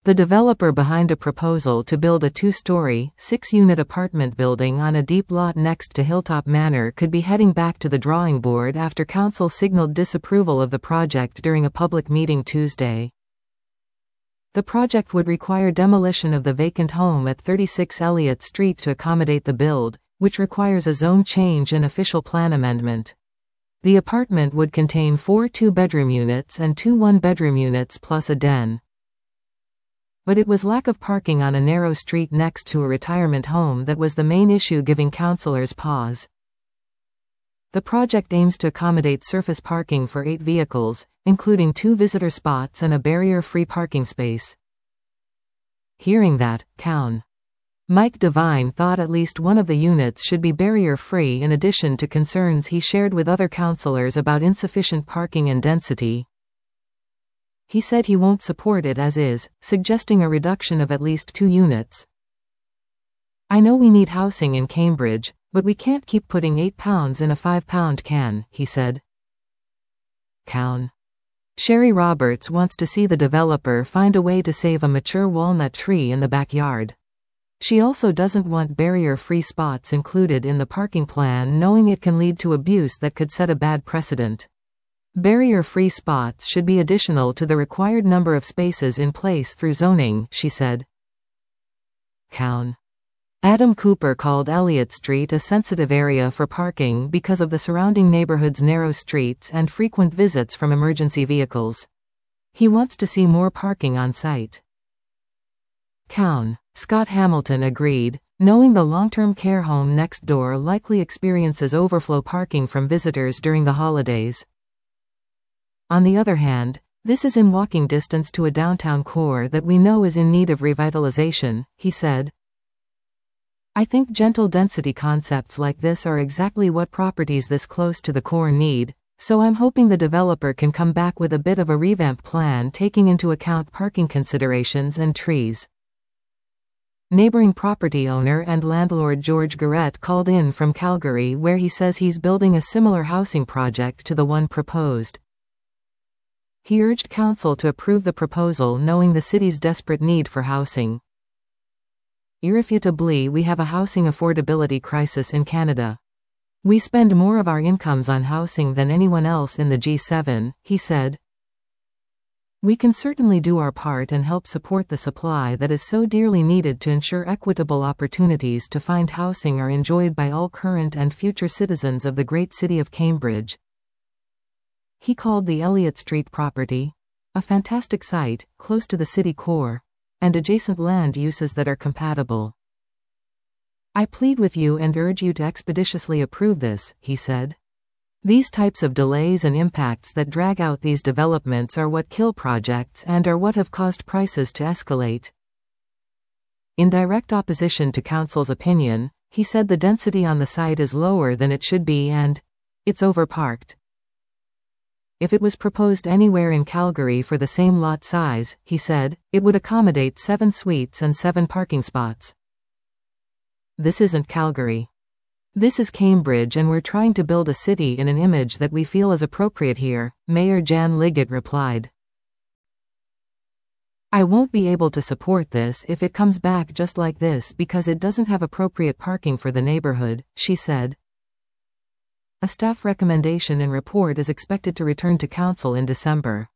The developer behind a proposal to build a 2-story, 6-unit apartment building on a deep lot next to Hilltop Manor could be heading back to the drawing board after council signaled disapproval of the project during a public meeting Tuesday. The project would require demolition of the vacant home at 36 Elliott Street to accommodate the build, which requires a zone change and official plan amendment. The apartment would contain 4 2-bedroom units and 2 1-bedroom units plus a den. But it was lack of parking on a narrow street next to a retirement home that was the main issue, giving councillors pause. The project aims to accommodate surface parking for 8 vehicles, including 2 visitor spots and a barrier-free parking space. Hearing that, Coun. Mike Devine thought at least one of the units should be barrier-free, in addition to concerns he shared with other councillors about insufficient parking and density. He said he won't support it as is, suggesting a reduction of at least 2 units. "I know we need housing in Cambridge, but we can't keep putting £8 in a £5 can," he said. Coun. Sherry Roberts wants to see the developer find a way to save a mature walnut tree in the backyard. She also doesn't want barrier-free spots included in the parking plan, knowing it can lead to abuse that could set a bad precedent. Barrier-free spots should be additional to the required number of spaces in place through zoning, she said. Coun. Adam Cooper called Elliott Street a sensitive area for parking because of the surrounding neighborhood's narrow streets and frequent visits from emergency vehicles. He wants to see more parking on site. Coun. Scott Hamilton agreed, knowing the long-term care home next door likely experiences overflow parking from visitors during the holidays. On the other hand, this is in walking distance to a downtown core that we know is in need of revitalization, he said. "I think gentle density concepts like this are exactly what properties this close to the core need, so I'm hoping the developer can come back with a bit of a revamp plan taking into account parking considerations and trees." Neighboring property owner and landlord George Garrett called in from Calgary, where he says he's building a similar housing project to the one proposed. He urged council to approve the proposal, knowing the city's desperate need for housing. "Irrefutably, we have a housing affordability crisis in Canada. We spend more of our incomes on housing than anyone else in the G7, he said. "We can certainly do our part and help support the supply that is so dearly needed to ensure equitable opportunities to find housing are enjoyed by all current and future citizens of the great city of Cambridge." He called the Elliott Street property a fantastic site, close to the city core, and adjacent land uses that are compatible. "I plead with you and urge you to expeditiously approve this," he said. "These types of delays and impacts that drag out these developments are what kill projects and are what have caused prices to escalate." In direct opposition to council's opinion, he said the density on the site is lower than it should be and it's overparked. If it was proposed anywhere in Calgary for the same lot size, he said, it would accommodate 7 suites and 7 parking spots. "This isn't Calgary. This is Cambridge, and we're trying to build a city in an image that we feel is appropriate here," Mayor Jan Liggett replied. "I won't be able to support this if it comes back just like this because it doesn't have appropriate parking for the neighborhood," she said. A staff recommendation and report is expected to return to council in December.